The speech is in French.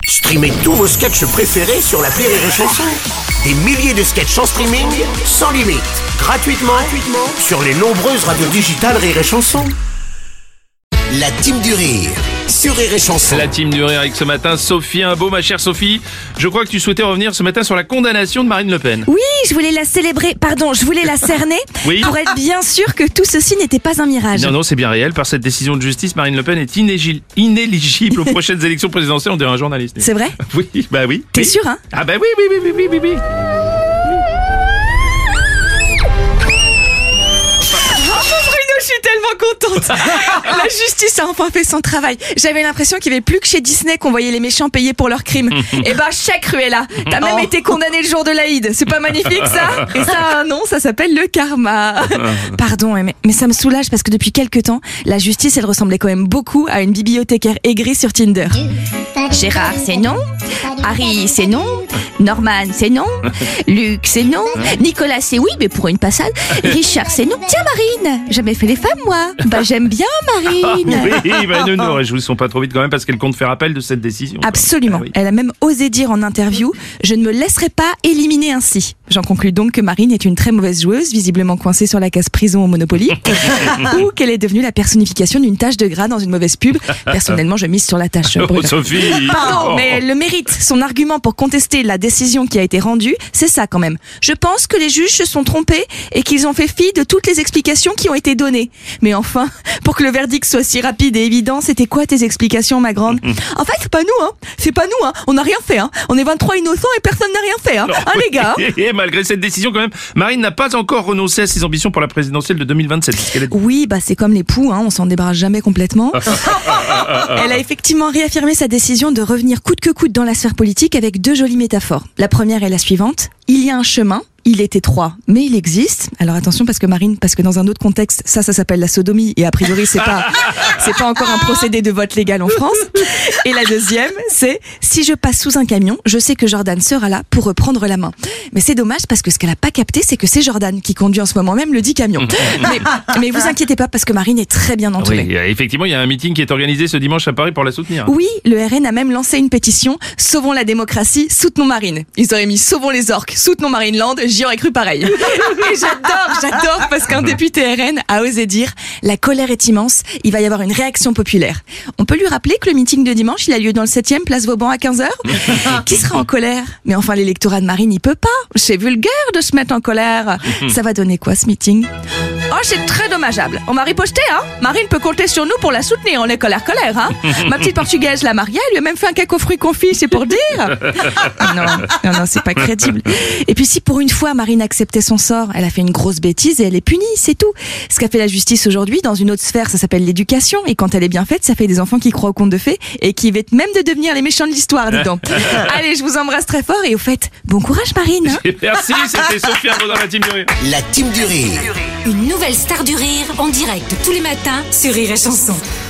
Streamez tous vos sketchs préférés sur l'appli Rire et Chanson. Des milliers de sketchs en streaming, sans limite, gratuitement sur les nombreuses radios digitales Rire et Chanson. La team du rire sur Rire et Chanson. La team du rire avec ce matin Sophie Imbeau, ma chère Sophie. Je crois que tu souhaitais revenir ce matin sur la condamnation de Marine Le Pen. Oui, je voulais la cerner Oui. pour être bien sûr que tout ceci n'était pas un mirage. Non, c'est bien réel. Par cette décision de justice, Marine Le Pen est inéligible aux prochaines élections présidentielles, on dirait un journaliste. C'est vrai ? Oui, bah oui. T'es oui. sûr, hein ? Ah bah oui. Je suis tellement contente. La justice a enfin fait son travail. J'avais l'impression qu'il n'y avait plus que chez Disney qu'on voyait les méchants payer pour leurs crimes. Et bah, chèque Cruella. T'as même été condamné le jour de l'Aïd. C'est pas magnifique, ça ? Et ça a un nom, ça s'appelle le karma. Pardon, mais ça me soulage parce que depuis quelques temps, la justice, elle ressemblait quand même beaucoup à une bibliothécaire aigrie sur Tinder. Gérard, c'est non. Harry, c'est non. Norman, c'est non. Luc, c'est non. Nicolas, c'est oui, mais pour une passade. Richard, c'est non. Tiens, Marine, jamais fait les femmes, moi. Bah, j'aime bien Marine. Oui, bah ne nous réjouissons pas trop vite quand même parce qu'elle compte faire appel de cette décision. Absolument. Ah oui. Elle a même osé dire en interview « Je ne me laisserai pas éliminer ainsi ». J'en conclus donc que Marine est une très mauvaise joueuse, visiblement coincée sur la case prison au Monopoly, ou qu'elle est devenue la personnification d'une tache de gras dans une mauvaise pub. Personnellement, je mise sur la tache. Oh, Sophie. Pardon, mais elle le mérite. Son argument pour contester la décision qui a été rendue, c'est ça quand même. Je pense que les juges se sont trompés et qu'ils ont fait fi de toutes les explications qui ont été données. Mais enfin, pour que le verdict soit si rapide et évident, c'était quoi tes explications, ma grande ? En fait, c'est pas nous, hein. C'est pas nous, hein. On n'a rien fait, hein. On est 23 innocents et personne n'a rien fait, hein. Hein, les gars ? Et malgré cette décision quand même, Marine n'a pas encore renoncé à ses ambitions pour la présidentielle de 2027. Oui, bah c'est comme les poux, hein. On s'en débarrasse jamais complètement. Elle a effectivement réaffirmé sa décision de revenir coûte que coûte dans la sphère politique avec deux jolies métaphores. La première est la suivante. Il y a un chemin. Il est étroit, mais il existe. Alors attention parce que dans un autre contexte, ça s'appelle la sodomie et a priori c'est pas encore un procédé de vote légal en France. Et la deuxième, c'est si je passe sous un camion, je sais que Jordan sera là pour reprendre la main. Mais c'est dommage parce que ce qu'elle a pas capté, c'est que c'est Jordan qui conduit en ce moment même le dit camion. Mais vous inquiétez pas parce que Marine est très bien entourée. Oui, effectivement, il y a un meeting qui est organisé ce dimanche à Paris pour la soutenir. Oui, le RN a même lancé une pétition Sauvons la démocratie, soutenons Marine. Ils auraient mis Sauvons les orques, soutenons Marine Land. J'y aurais cru pareil. Et j'adore parce qu'un député RN a osé dire la colère est immense, il va y avoir une réaction populaire. On peut lui rappeler que le meeting de dimanche, il a lieu dans le 7e, place Vauban à 15h. Qui sera en colère ? Mais enfin, l'électorat de Marine, il peut pas. C'est vulgaire de se mettre en colère. Ça va donner quoi, ce meeting ? Oh, c'est très dommageable. On m'a riposté, hein. Marine peut compter sur nous pour la soutenir. On est colère, hein. Ma petite portugaise, la Maria, elle lui a même fait un cake aux fruits confits, c'est pour dire. Non, c'est pas crédible. Et puis si pour une fois Marine acceptait son sort, elle a fait une grosse bêtise et elle est punie, c'est tout. Ce qu'a fait la justice aujourd'hui, dans une autre sphère, ça s'appelle l'éducation. Et quand elle est bien faite, ça fait des enfants qui croient au conte de fées et qui évitent même de devenir les méchants de l'histoire, dis donc. Allez, je vous embrasse très fort et au fait, bon courage Marine. Hein. Merci, c'était Sophie Imbeau dans la team du rire. La team du rire. Une nouvelle star du rire en direct tous les matins sur Rire et Chanson.